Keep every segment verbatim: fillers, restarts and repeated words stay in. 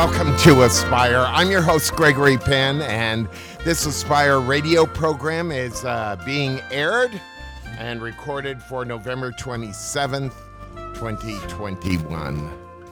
Welcome to Aspire. I'm your host, Gregory Penn, and this Aspire radio program is uh, being aired and recorded for November twenty-seventh, twenty twenty-one.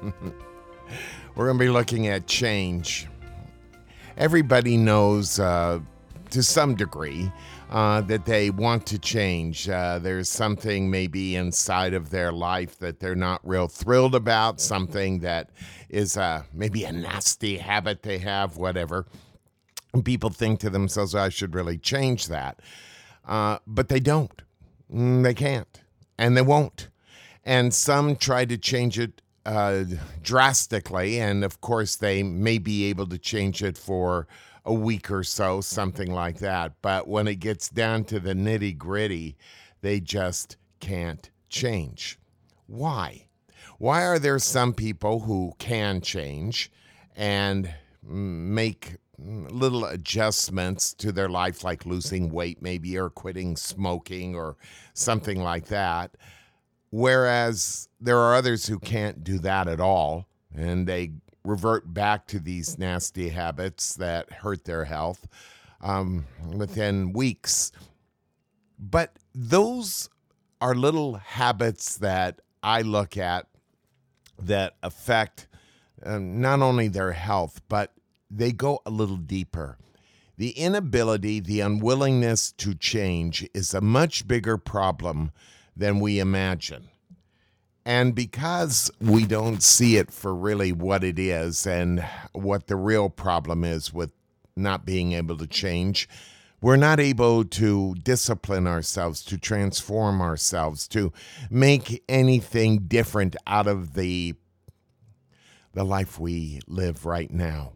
We're going to be looking at change. Everybody knows, uh, to some degree, uh, that they want to change. Uh, there's something maybe inside of their life that they're not real thrilled about, something that is uh, maybe a nasty habit they have, whatever. And people think to themselves, I should really change that. Uh, but they don't. Mm, They can't. And they won't. And some try to change it uh, drastically. And of course, they may be able to change it for a week or so, something like that. But when it gets down to the nitty gritty, they just can't change. Why? Why are there some people who can change and make little adjustments to their life, like losing weight maybe, or quitting smoking or something like that, whereas there are others who can't do that at all, and they revert back to these nasty habits that hurt their health um, within weeks. But those are little habits that I look at that affect um, not only their health, but they go a little deeper. The inability, the unwillingness to change is a much bigger problem than we imagine. And because we don't see it for really what it is and what the real problem is with not being able to change, we're not able to discipline ourselves, to transform ourselves, to make anything different out of the, the life we live right now.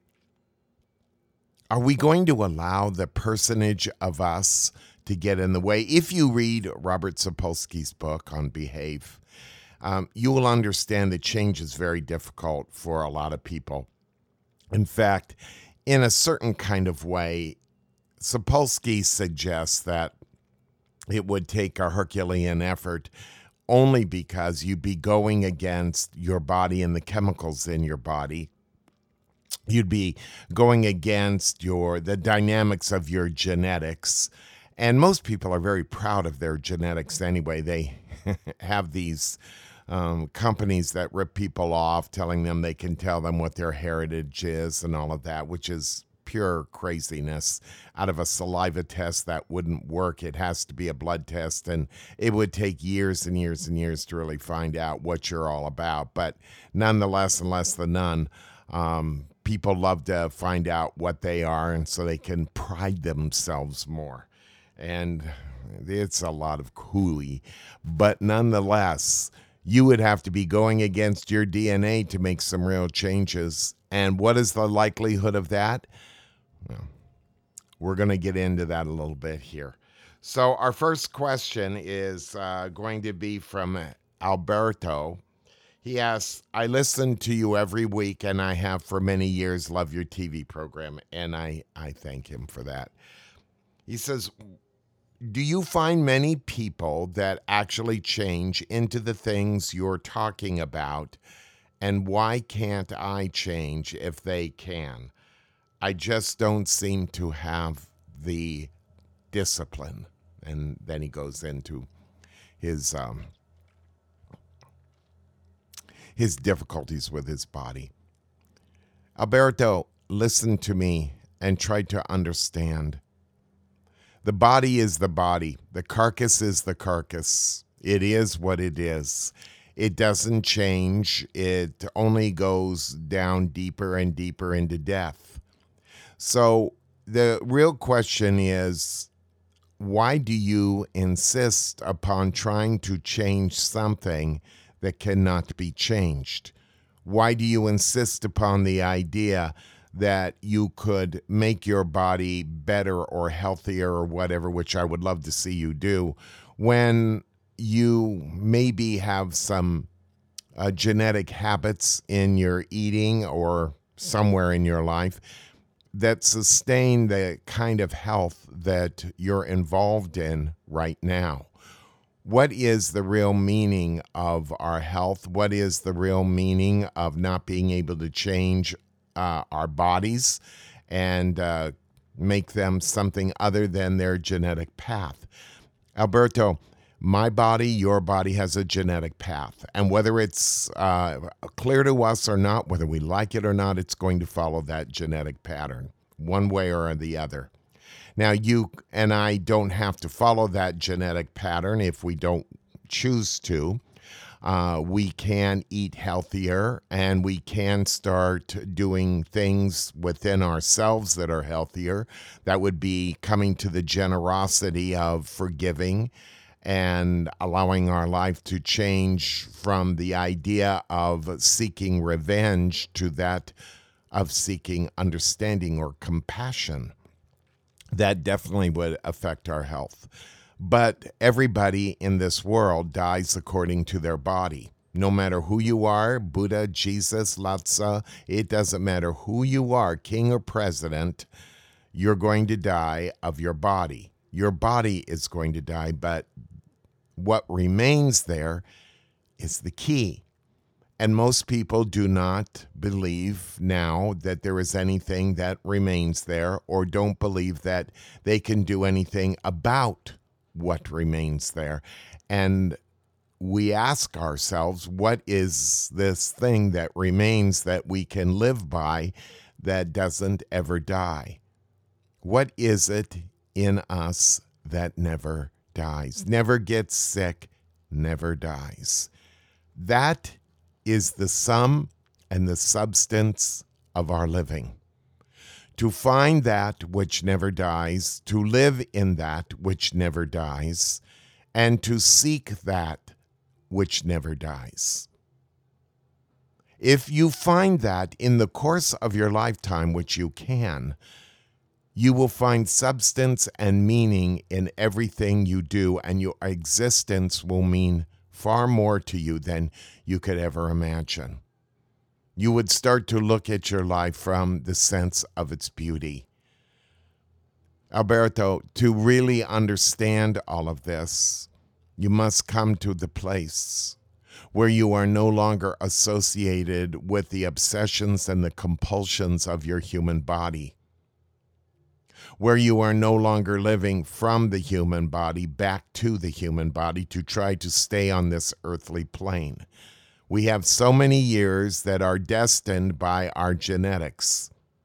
Are we going to allow the personage of us to get in the way? If you read Robert Sapolsky's book on Behave, um, you will understand that change is very difficult for a lot of people. In fact, in a certain kind of way, Sapolsky suggests that it would take a Herculean effort only because you'd be going against your body and the chemicals in your body. You'd be going against your the dynamics of your genetics. And most people are very proud of their genetics anyway. They have these um, companies that rip people off, telling them they can tell them what their heritage is and all of that, which is pure craziness. Out of a saliva test, that wouldn't work. It has to be a blood test, and it would take years and years and years to really find out what you're all about. But nonetheless, and less than none, um, people love to find out what they are, and so they can pride themselves more. And it's a lot of hooey. But nonetheless, you would have to be going against your D N A to make some real changes. And what is the likelihood of that? Well, we're going to get into that a little bit here. So our first question is uh, going to be from Alberto. He asks, I listen to you every week, and I have for many years. Love your T V program, and I, I thank him for that. He says, do you find many people that actually change into the things you're talking about, and why can't I change if they can? I just don't seem to have the discipline. And then he goes into his um, his difficulties with his body. Alberto, listen to me and try to understand. The body is the body. The carcass is the carcass. It is what it is. It doesn't change. It only goes down deeper and deeper into death. So the real question is, why do you insist upon trying to change something that cannot be changed? Why do you insist upon the idea that you could make your body better or healthier or whatever, which I would love to see you do, when you maybe have some uh, genetic habits in your eating or somewhere in your life that sustain the kind of health that you're involved in right now? What is the real meaning of our health? What is the real meaning of not being able to change uh, our bodies and uh, make them something other than their genetic path? Alberto, my body, your body has a genetic path. And whether it's uh, clear to us or not, whether we like it or not, it's going to follow that genetic pattern, one way or the other. Now, you and I don't have to follow that genetic pattern if we don't choose to. Uh, we can eat healthier, and we can start doing things within ourselves that are healthier. That would be coming to the generosity of forgiving and allowing our life to change from the idea of seeking revenge to that of seeking understanding or compassion. That definitely would affect our health. But everybody in this world dies according to their body. No matter who you are, Buddha, Jesus, Lhasa, it doesn't matter who you are, king or president, you're going to die of your body. Your body is going to die, but what remains there is the key. And most people do not believe now that there is anything that remains there, or don't believe that they can do anything about what remains there. And we ask ourselves, what is this thing that remains that we can live by that doesn't ever die? What is it in us that never dies, never gets sick, never dies? That is the sum and the substance of our living. To find that which never dies, to live in that which never dies, and to seek that which never dies. If you find that in the course of your lifetime, which you can, you will find substance and meaning in everything you do, and your existence will mean far more to you than you could ever imagine. You would start to look at your life from the sense of its beauty. Alberto, to really understand all of this, you must come to the place where you are no longer associated with the obsessions and the compulsions of your human body, where you are no longer living from the human body back to the human body to try to stay on this earthly plane. We have so many years that are destined by our genetics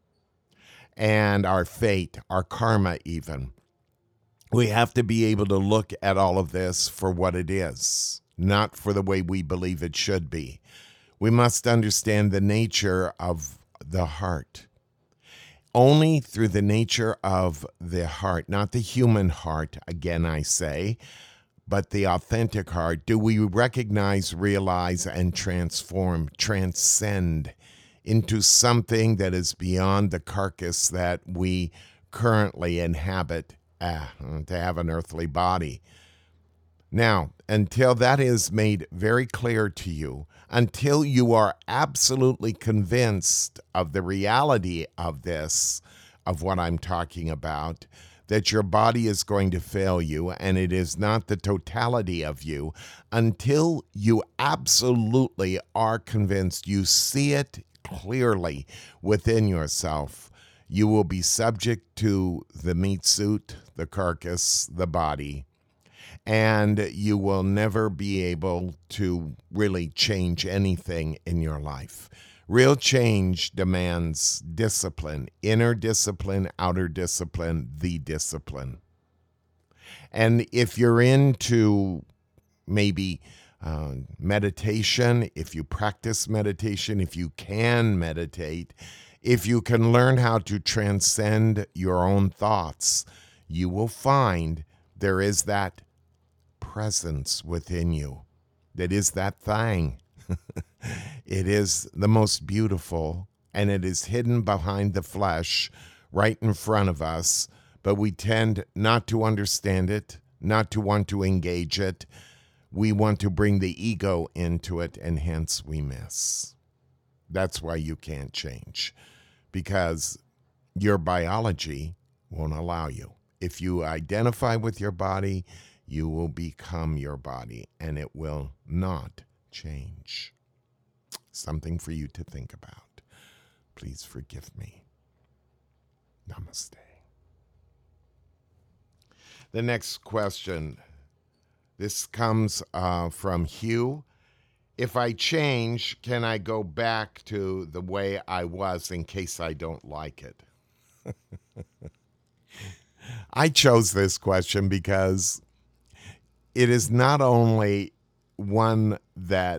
and our fate, our karma even. We have to be able to look at all of this for what it is, not for the way we believe it should be. We must understand the nature of the heart. Only through the nature of the heart, not the human heart, again I say, but the authentic heart, do we recognize, realize, and transform, transcend into something that is beyond the carcass that we currently inhabit uh, to have an earthly body. Now, until that is made very clear to you, until you are absolutely convinced of the reality of this, of what I'm talking about, that your body is going to fail you and it is not the totality of you, until you absolutely are convinced, you see it clearly within yourself, you will be subject to the meat suit, the carcass, the body, and you will never be able to really change anything in your life. Real change demands discipline, inner discipline, outer discipline, the discipline. And if you're into maybe uh, meditation, if you practice meditation, if you can meditate, if you can learn how to transcend your own thoughts, you will find there is that presence within you. That is that thing. It is the most beautiful, and it is hidden behind the flesh right in front of us, but we tend not to understand it, not to want to engage it. We want to bring the ego into it, and hence we miss. That's why you can't change, because your biology won't allow you. If you identify with your body, You will become your body, and it will not change. Something for you to think about. Please forgive me. Namaste. The next question. This comes uh, from Hugh. If I change, can I go back to the way I was in case I don't like it? I chose this question because it is not only one that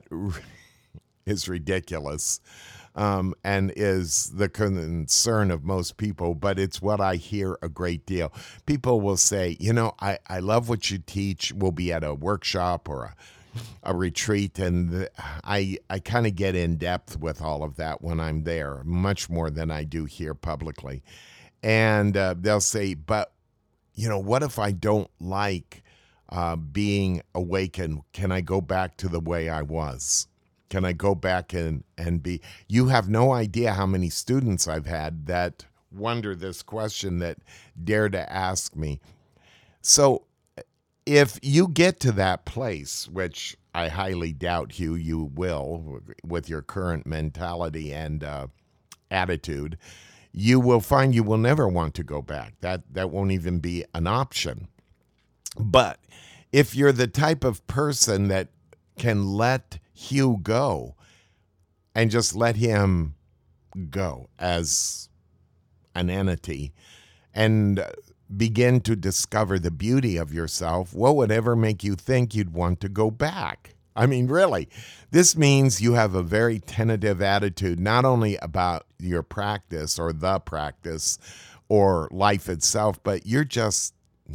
is ridiculous um, and is the concern of most people, but it's what I hear a great deal. People will say, you know, I, I love what you teach. We'll be at a workshop or a, a retreat, and the, I, I kind of get in depth with all of that when I'm there, much more than I do here publicly. And uh, they'll say, but, you know, what if I don't like uh, being awakened? Can I go back to the way I was? Can I go back and, and be? You have no idea how many students I've had that wonder this question, that dare to ask me. So if you get to that place, which I highly doubt, Hugh, you will with your current mentality and uh, attitude, you will find you will never want to go back. That that won't even be an option. But if you're the type of person that can let Hugh go and just let him go as an entity and begin to discover the beauty of yourself, what would ever make you think you'd want to go back? I mean, really, this means you have a very tentative attitude, not only about your practice or the practice or life itself, but you're just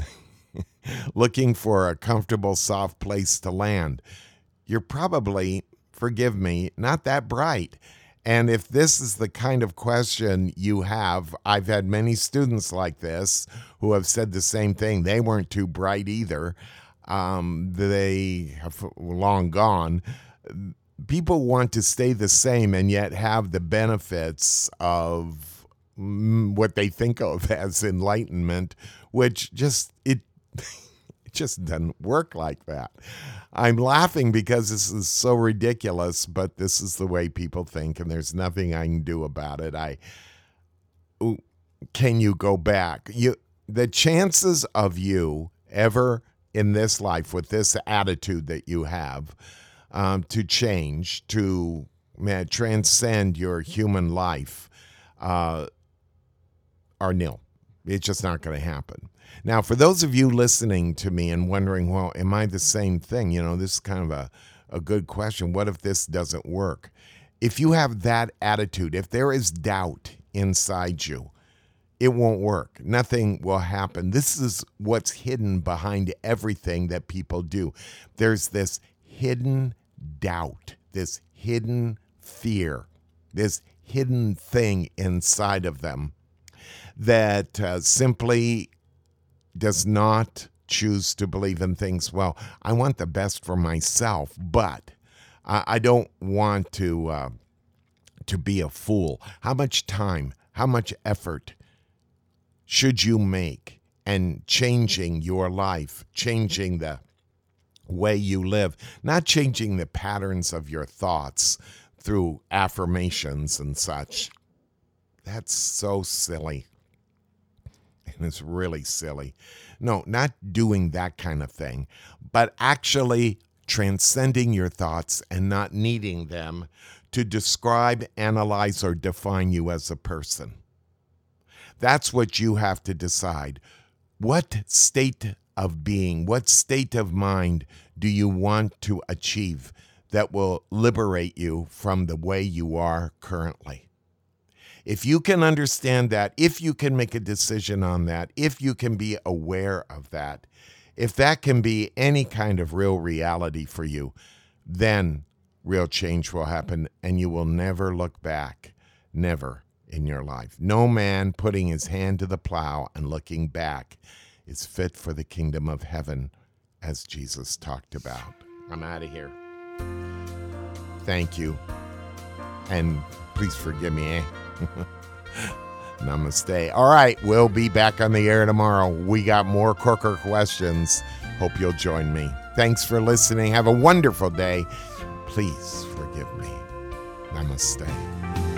looking for a comfortable, soft place to land. You're probably, forgive me, not that bright. And if this is the kind of question you have, I've had many students like this who have said the same thing. They weren't too bright either. Um, they have long gone. People want to stay the same and yet have the benefits of mm, what they think of as enlightenment, which just, it, it just doesn't work like that. I'm laughing because this is so ridiculous, but this is the way people think, and there's nothing I can do about it. I can you go back? You the chances of you ever in this life with this attitude that you have um, to change, to man, transcend your human life uh, are nil. It's just not going to happen. Now, for those of you listening to me and wondering, well, am I the same thing? You know, this is kind of a, a good question. What if this doesn't work? If you have that attitude, if there is doubt inside you, it won't work. Nothing will happen. This is what's hidden behind everything that people do. There's this hidden doubt, this hidden fear, this hidden thing inside of them that uh, simply does not choose to believe in things. Well, I want the best for myself, but I, I don't want to uh, to be a fool. How much time, how much effort should you make in changing your life, changing the way you live, not changing the patterns of your thoughts through affirmations and such? That's so silly. And it's really silly. No, not doing that kind of thing, but actually transcending your thoughts and not needing them to describe, analyze, or define you as a person. That's what you have to decide. What state of being, what state of mind do you want to achieve that will liberate you from the way you are currently? If you can understand that, if you can make a decision on that, if you can be aware of that, if that can be any kind of real reality for you, then real change will happen and you will never look back, never in your life. No man putting his hand to the plow and looking back is fit for the kingdom of heaven, as Jesus talked about. I'm out of here. Thank you. And please forgive me, eh? Namaste. All right, we'll be back on the air tomorrow. We got more Corker questions. Hope you'll join me. Thanks for listening. Have a wonderful day. Please forgive me. Namaste.